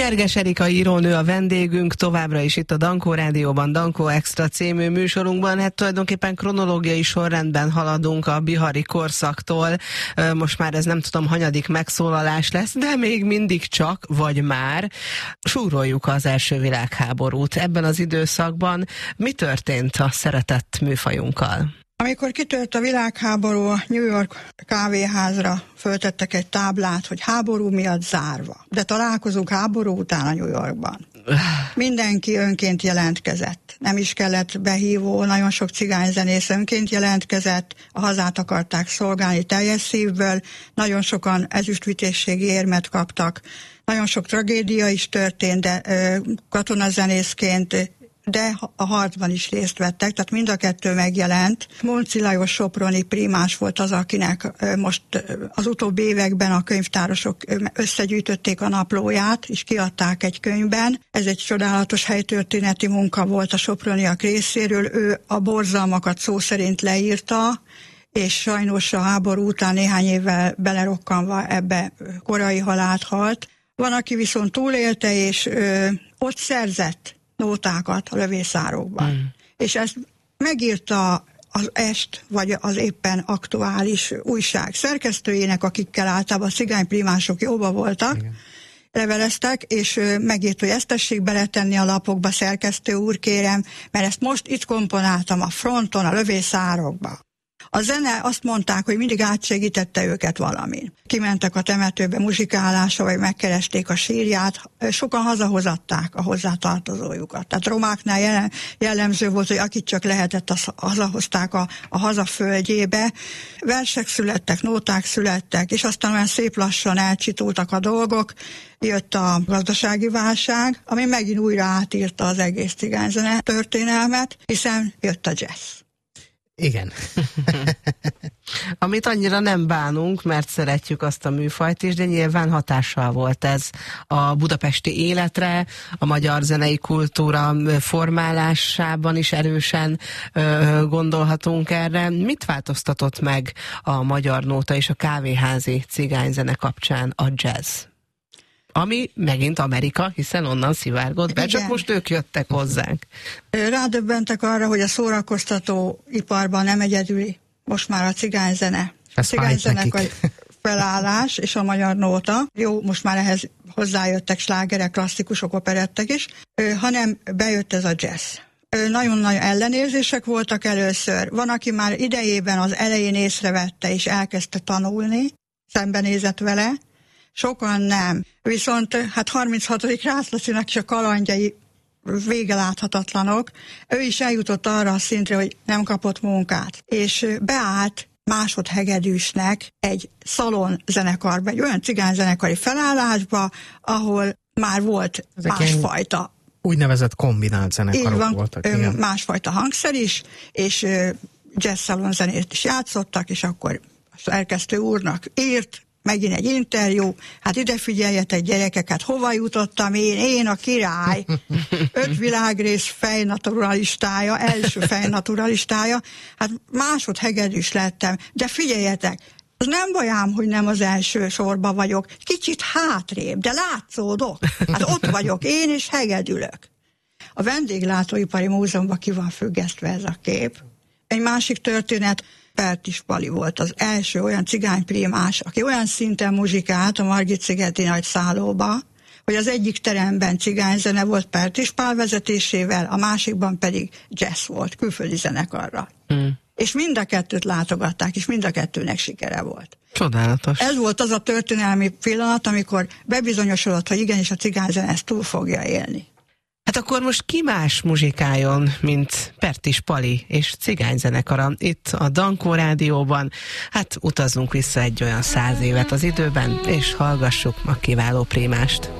[SPEAKER 2] Nyerges Erika írónő a vendégünk, továbbra is itt a Dankó Rádióban, Dankó Extra című műsorunkban. Hát tulajdonképpen kronológiai sorrendben haladunk a bihari korszaktól. Most már ez nem tudom, hanyadik megszólalás lesz, de még mindig csak, vagy már súroljuk az első világháborút. Ebben az időszakban mi történt a szeretett műfajunkkal?
[SPEAKER 4] Amikor kitört a világháború, a New York kávéházra föltettek egy táblát, hogy háború miatt zárva. De találkozunk háború után a New Yorkban. Mindenki önként jelentkezett. Nem is kellett behívó, nagyon sok cigányzenész önként jelentkezett, a hazát akarták szolgálni teljes szívből, nagyon sokan ezüstvitézségi érmet kaptak, nagyon sok tragédia is történt, de ö, katonazenészként, de a harcban is részt vettek, tehát mind a kettő megjelent. Monci Lajos soproni prímás volt az, akinek most az utóbbi években a könyvtárosok összegyűjtötték a naplóját, és kiadták egy könyvben. Ez egy csodálatos helytörténeti munka volt a soproniak részéről. Ő a borzalmakat szó szerint leírta, és sajnos a háború után néhány évvel belerokkanva ebbe korai halált halt. Van, aki viszont túlélte, és ö, ott szerzett nótákat a lövészárokban. Mm. És ezt megírta az Est, vagy az éppen aktuális újság szerkesztőjének, akikkel általában a cigányprímások jóba voltak, igen, leveleztek, és megírt, hogy ezt tessék beletenni a lapokba, szerkesztő úr, kérem, mert ezt most itt komponáltam a fronton, a lövészárokba. A zene azt mondták, hogy mindig átsegítette őket valamin. Kimentek a temetőbe muzsikálásra, vagy megkeresték a sírját, sokan hazahozatták a hozzátartozójukat. Tehát romáknál jellemző volt, hogy akit csak lehetett, azt hazahozták a, a hazaföldjébe. Versek születtek, nóták születtek, és aztán olyan szép lassan elcsitultak a dolgok. Jött a gazdasági válság, ami megint újra átírta az egész cigányzene történelmet, hiszen jött a jazz.
[SPEAKER 3] Igen.
[SPEAKER 2] Amit annyira nem bánunk, mert szeretjük azt a műfajt is, de nyilván hatással volt ez a budapesti életre, a magyar zenei kultúra formálásában is erősen ö, gondolhatunk erre. Mit változtatott meg a magyar nóta és a kávéházi cigányzene kapcsán a jazz? Ami megint Amerika, hiszen onnan szivárgott be, csak most ők jöttek hozzánk.
[SPEAKER 4] Rádöbbentek arra, hogy a szórakoztató iparban nem egyedüli most már a cigányzene. A cigányzenekar felállás és a magyar nóta. Jó, most már ehhez hozzájöttek slágerek, klasszikusok, operettek is, hanem bejött ez a jazz. Nagyon nagy ellenérzések voltak először. Van, aki már idejében az elején észrevette és elkezdte tanulni, szembenézett vele, sokan nem. Viszont hát harminchatodik Rácz Lacinak is a kalandjai vége láthatatlanok. Ő is eljutott arra a szintre, hogy nem kapott munkát. És beállt másodhegedűsnek egy szalon zenekarba, egy olyan cigányzenekari felállásba, ahol már volt ezek másfajta.
[SPEAKER 3] Úgynevezett kombinált zenekarok van, voltak. Igen.
[SPEAKER 4] Másfajta hangszer is, és jazz szalon zenét is játszottak, és akkor a szerkesztő úrnak írt, megint egy interjú, hát ide figyeljetek gyerekek, hát hova jutottam én, én a király, öt világrész fejnaturalistája, első fejnaturalistája, hát másodhegedűs lettem, de figyeljetek, az nem bajám, hogy nem az első sorban vagyok, kicsit hátrébb, de látszódok, hát ott vagyok én, és hegedülök. A Vendéglátóipari Múzeumban ki van függesztve ez a kép. Egy másik történet, Pertis Pali volt az első olyan cigányprímás, aki olyan szinten muzsikált a Margit-szigeti nagy szállóba, hogy az egyik teremben cigányzene volt Pertis Pál vezetésével, a másikban pedig jazz volt, külföldi zenekarra. Mm. És mind a kettőt látogatták, és mind a kettőnek sikere volt.
[SPEAKER 2] Csodálatos.
[SPEAKER 4] Ez volt az a történelmi pillanat, amikor bebizonyosodott, hogy igenis a cigányzene ezt túl fogja élni.
[SPEAKER 2] Hát akkor most ki más muzsikáljon, mint Pertis Pali és cigányzenekara itt a Dankó Rádióban. Hát utazzunk vissza egy olyan száz évet az időben, és hallgassuk a kiváló prímást.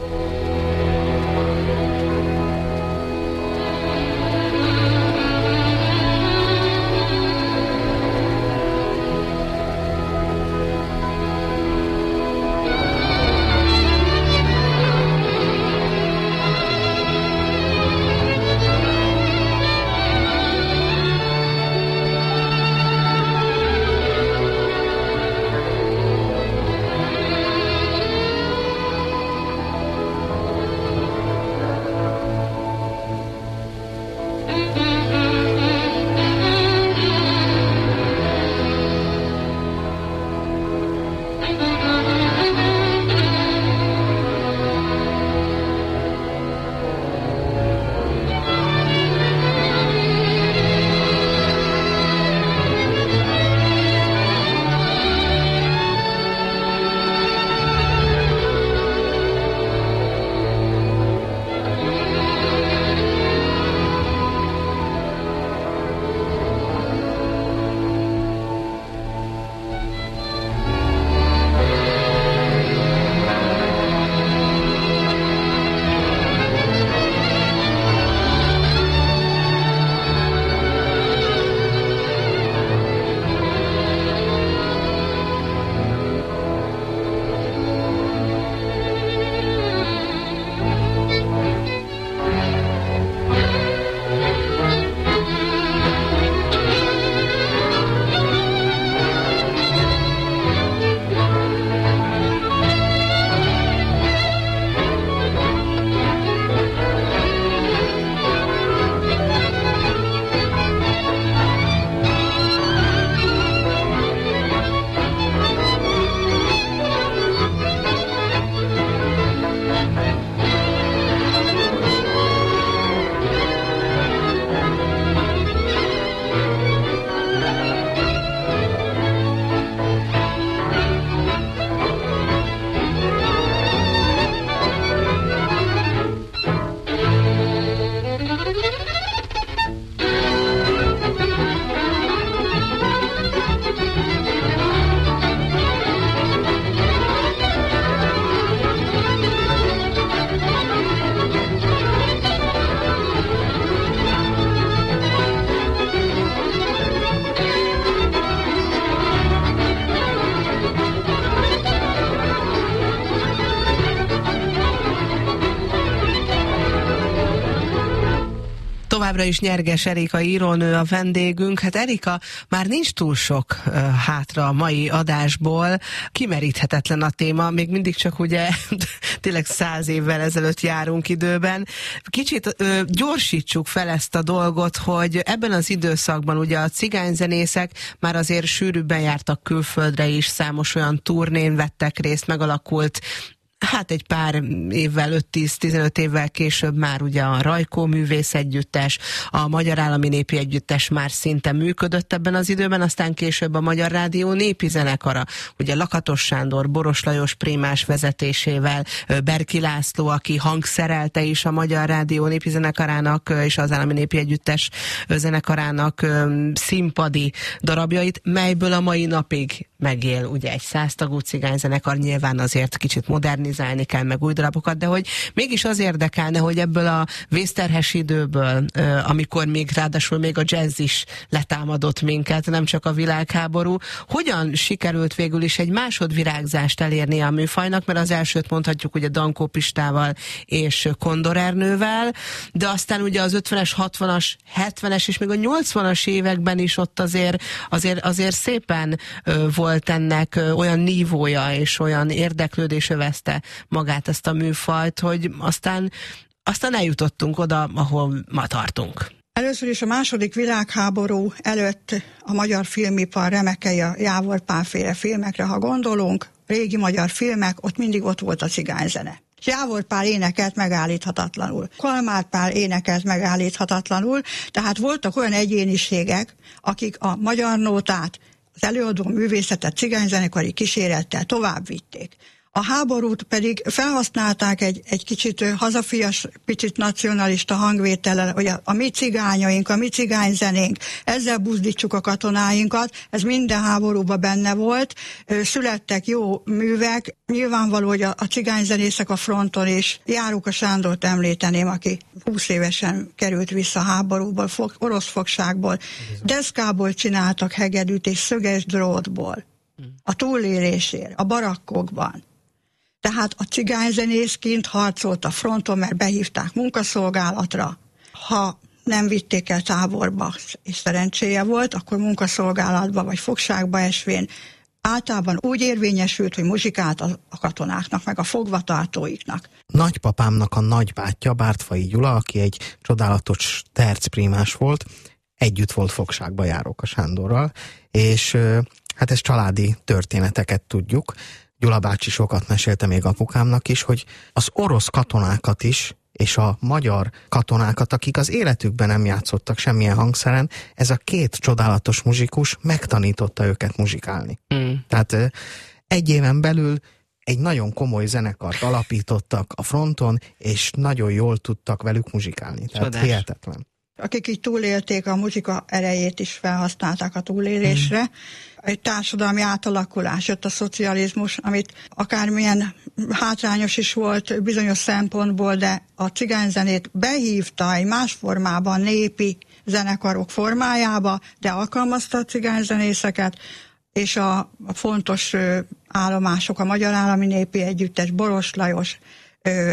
[SPEAKER 2] Továbbra is Nyerges Erika írónő a vendégünk. Hát Erika, már nincs túl sok uh, hátra a mai adásból. Kimeríthetetlen a téma, még mindig csak ugye tényleg száz évvel ezelőtt járunk időben. Kicsit uh, gyorsítsuk fel ezt a dolgot, hogy ebben az időszakban ugye a cigányzenészek már azért sűrűbben jártak külföldre is, számos olyan turnén vettek részt, megalakult hát egy pár évvel, öt-tíz-tizenöt évvel később már ugye a Rajkó Művész Együttes, a Magyar Állami Népi Együttes már szinte működött ebben az időben, aztán később a Magyar Rádió Népi Zenekara, ugye Lakatos Sándor, Boros Lajos prémás vezetésével, Berki László, aki hangszerelte is a Magyar Rádió Népi Zenekarának és az Állami Népi Együttes zenekarának színpadi darabjait, melyből a mai napig megél ugye egy száztagú cigányzenekar, nyilván azért kicsit modernizálni kell, meg új darabokat, de hogy mégis az érdekelne, hogy ebből a vészterhes időből, amikor még ráadásul még a jazz is letámadott minket, nem csak a világháború, hogyan sikerült végül is egy másodvirágzást elérni a műfajnak, mert az elsőt mondhatjuk ugye Dankó Pistával és Kondor Ernővel, de aztán ugye az ötvenes, hatvanas, hetvenes és még a nyolcvanas években is ott azért, azért, azért szépen volt volt ennek olyan nívója és olyan érdeklődés övezte magát ezt a műfajt, hogy aztán, aztán eljutottunk oda, ahol ma tartunk.
[SPEAKER 4] Először is a második világháború előtt a magyar filmipar remekei a Jávor Pál-féle filmekre, ha gondolunk, régi magyar filmek, ott mindig ott volt a cigányzene. Jávor Pál énekelt megállíthatatlanul. Kalmár Pál énekelt megállíthatatlanul, tehát voltak olyan egyéniségek, akik a magyar nótát, az előadó művészetet cigányzenekari kísérettel tovább vitték. A háborút pedig felhasználták egy, egy kicsit hazafias, picit nacionalista hangvétellel, hogy a, a mi cigányaink, a mi cigányzenénk, ezzel buzdítsuk a katonáinkat, ez minden háborúban benne volt, születtek jó művek, nyilvánvaló, hogy a, a cigányzenészek a fronton is, Járóka Sándort említeném, aki húsz évesen került vissza a háborúból, fog, orosz fogságból, deszkából csináltak hegedűt és szöges drótból, a túlélésért, a barakkokban. Tehát a cigányzenész kint harcolt a fronton, mert behívták munkaszolgálatra. Ha nem vitték el táborba, és szerencséje volt, akkor munkaszolgálatba vagy fogságba esvén általában úgy érvényesült, hogy muzsikált a katonáknak, meg a fogvatartóiknak.
[SPEAKER 3] Nagypapámnak a nagybátyja, Bártfai Gyula, aki egy csodálatos tercprímás volt, együtt volt fogságba Járóka Sándorral, és hát ez családi történeteket tudjuk. Gyula bácsi sokat mesélte még apukámnak is, hogy az orosz katonákat is, és a magyar katonákat, akik az életükben nem játszottak semmilyen hangszeren, ez a két csodálatos muzsikus megtanította őket muzsikálni. Mm. Tehát egy éven belül egy nagyon komoly zenekart alapítottak a fronton, és nagyon jól tudtak velük muzsikálni. Tehát Csodás. Hihetetlen.
[SPEAKER 4] Akik így túlélték, a muzsika erejét is felhasználták a túlélésre. Mm. Egy társadalmi átalakulás, jött a szocializmus, amit akármilyen hátrányos is volt bizonyos szempontból, de a cigányzenét behívta egy más formában, népi zenekarok formájába, de alkalmazta a cigányzenészeket, és a, a fontos ö, állomások, a Magyar Állami Népi Együttes, Boros Lajos, ö,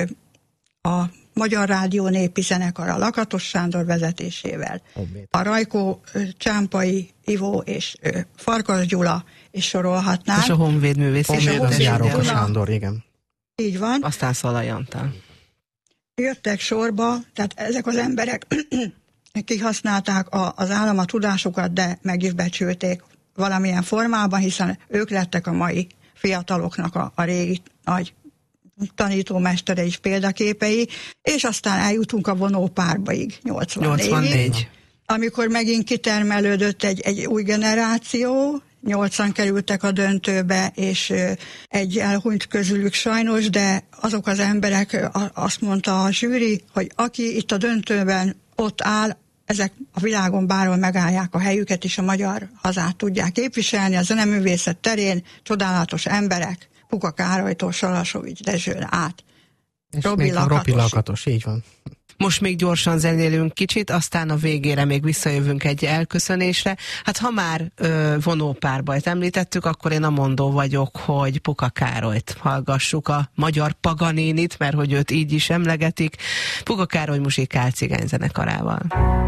[SPEAKER 4] a Magyar Rádió Népi Zenekar, a Lakatos Sándor vezetésével, a Rajkó, Csámpai Ivó és ö, Farkas Gyula, és sorolhatnánk.
[SPEAKER 2] És a Honvéd Művész
[SPEAKER 3] Együttes. Járóka Sándor, igen.
[SPEAKER 4] Így van.
[SPEAKER 2] Aztán Szalai Antal.
[SPEAKER 4] Jöttek sorba, tehát ezek az emberek kihasználták a, az állam a tudásukat, de meg is becsülték valamilyen formában, hiszen ők lettek a mai fiataloknak a, a régi nagy tanítómestere is példaképei, és aztán eljutunk a vonópárbaig, nyolcvannégy. Amikor megint kitermelődött egy, egy új generáció, nyolcan kerültek a döntőbe, és egy elhunyt közülük sajnos, de azok az emberek, azt mondta a zsűri, hogy aki itt a döntőben ott áll, ezek a világon bárhol megállják a helyüket, és a magyar hazát tudják képviselni, a zeneművészet terén csodálatos emberek, Puka Károlytól Salasovics Dezsőn át.
[SPEAKER 3] És
[SPEAKER 4] Robi Lakatos.
[SPEAKER 3] Robi Lakatos, így van.
[SPEAKER 2] Most még gyorsan zenélünk kicsit, aztán a végére még visszajövünk egy elköszönésre. Hát ha már ö, vonópárbajt említettük, akkor én a mondó vagyok, hogy Puka Károlyt hallgassuk, a magyar Paganinit, mert hogy őt így is emlegetik, Puka Károly Muzsikál cigányzenekarával.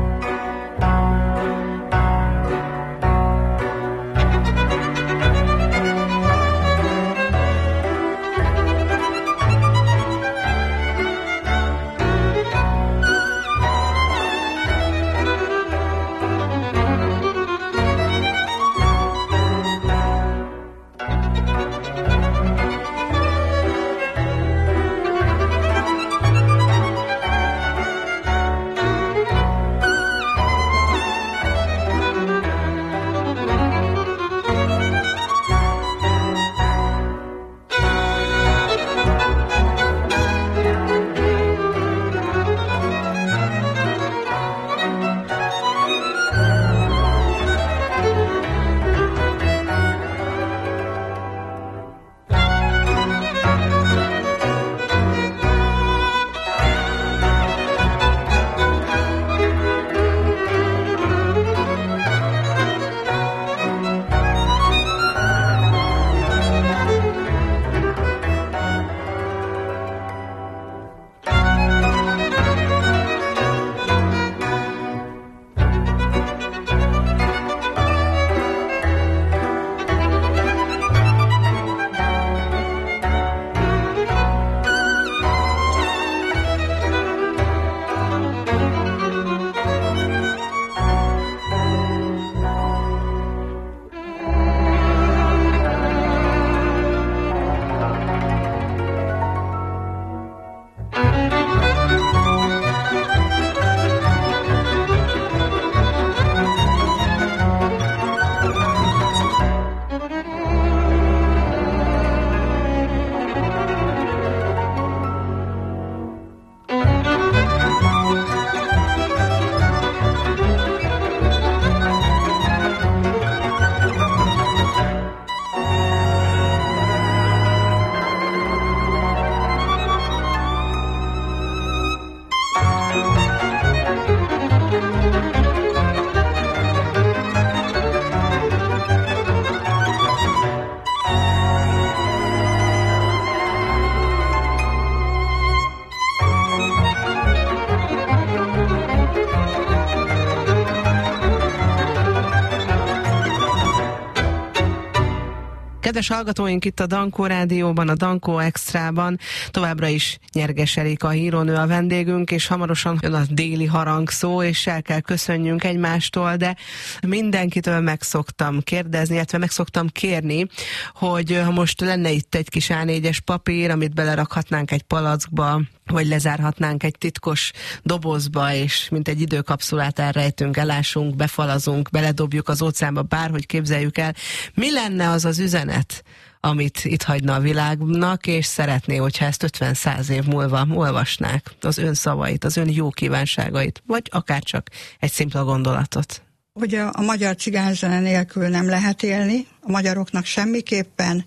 [SPEAKER 2] Kedves hallgatóink, itt a Dankó Rádióban, a Dankó Extrában továbbra is Nyerges Erika írónő a vendégünk, és hamarosan jön a déli harangszó, és el kell köszönjünk egymástól, de mindenkitől meg szoktam kérdezni, illetve meg szoktam kérni, hogy ha most lenne itt egy kis á négyes papír, amit belerakhatnánk egy palackba, vagy lezárhatnánk egy titkos dobozba, és mint egy időkapszulát elrejtünk, elásunk, befalazunk, beledobjuk az óceánba, bárhogy képzeljük el. Mi lenne az az üzenet, amit itt hagyna a világnak, és szeretné, hogyha ezt ötven-száz év múlva olvasnák, az ön szavait, az ön jó kívánságait, vagy akár csak egy szimpla gondolatot?
[SPEAKER 4] Hogy a, a magyar cigányzene nélkül nem lehet élni, a magyaroknak semmiképpen,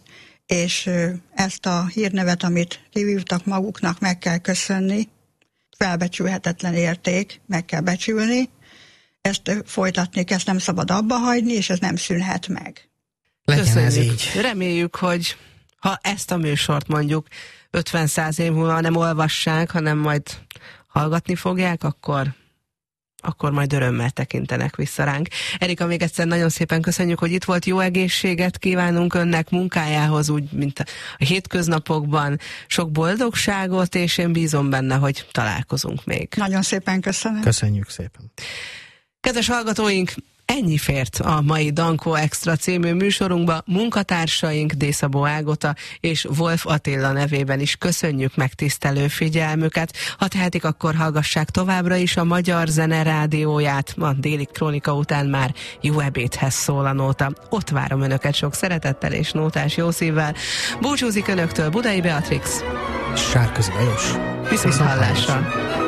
[SPEAKER 4] és ezt a hírnevet, amit kivívtak maguknak, meg kell köszönni, felbecsülhetetlen érték, meg kell becsülni, ezt folytatni, ezt nem szabad abba hagyni, és ez nem szűnhet meg.
[SPEAKER 3] Legyen
[SPEAKER 2] Köszönjük.
[SPEAKER 3] ez így.
[SPEAKER 2] Reméljük, hogy ha ezt a műsort mondjuk ötven-száz év múlva nem olvassák, hanem majd hallgatni fogják, akkor akkor majd örömmel tekintenek vissza ránk. Erika, még egyszer nagyon szépen köszönjük, hogy itt volt, jó egészséget kívánunk önnek munkájához, úgy, mint a hétköznapokban, sok boldogságot, és én bízom benne, hogy találkozunk még.
[SPEAKER 4] Nagyon szépen köszönöm.
[SPEAKER 3] Köszönjük szépen.
[SPEAKER 2] Kedves hallgatóink, ennyi fért a mai Dankó Extra című műsorunkba. Munkatársaink D. Szabó Ágota és Wolf Attila nevében is köszönjük megtisztelő figyelmüket. Ha tehetik, akkor hallgassák továbbra is a Magyar Zene Rádióját. A déli krónika után már jó ebédhez szól a nóta. Ott várom önöket sok szeretettel és nótás jó szívvel. Búcsúzik önöktől Budai Beatrix.
[SPEAKER 3] Sárközi Lajos.
[SPEAKER 2] Viszont hallásra.